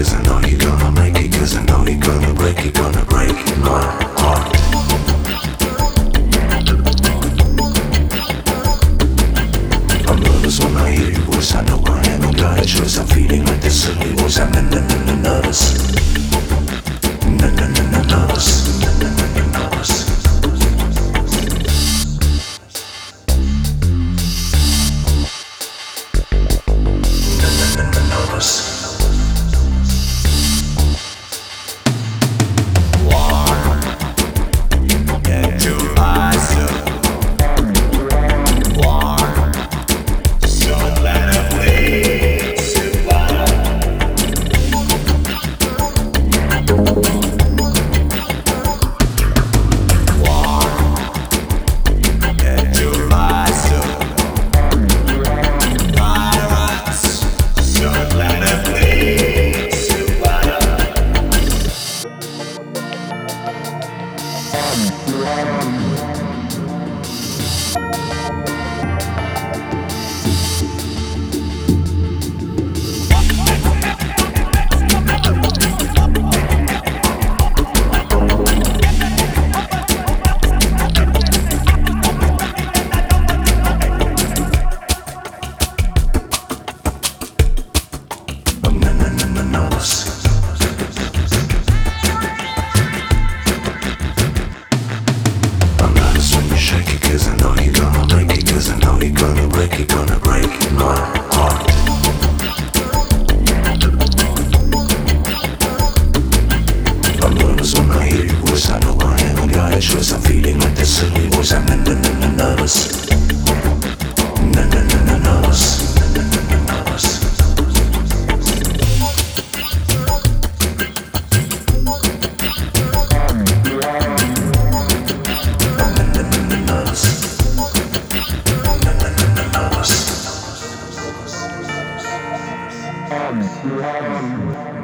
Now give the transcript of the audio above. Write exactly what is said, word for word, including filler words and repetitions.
cause I know you're gonna make it, cause I know you're gonna break it, gonna break my heart. I'm nervous when I hear your voice, I know I haven't got a choice. I'm feeling like this silly voice, I'm n- n- n- nervous. N- n- n- n- nervous. N- n- n- nervous. Cause I know you're gonna make it, cause I know you're gonna break it, gonna break my heart. I'm nervous when I hear your voice, I know I haven't got a choice. I'm feeling like this silly voice, I'm n- n- n- nervous. N- n- n- nervous. N- n- n- nervous. Um,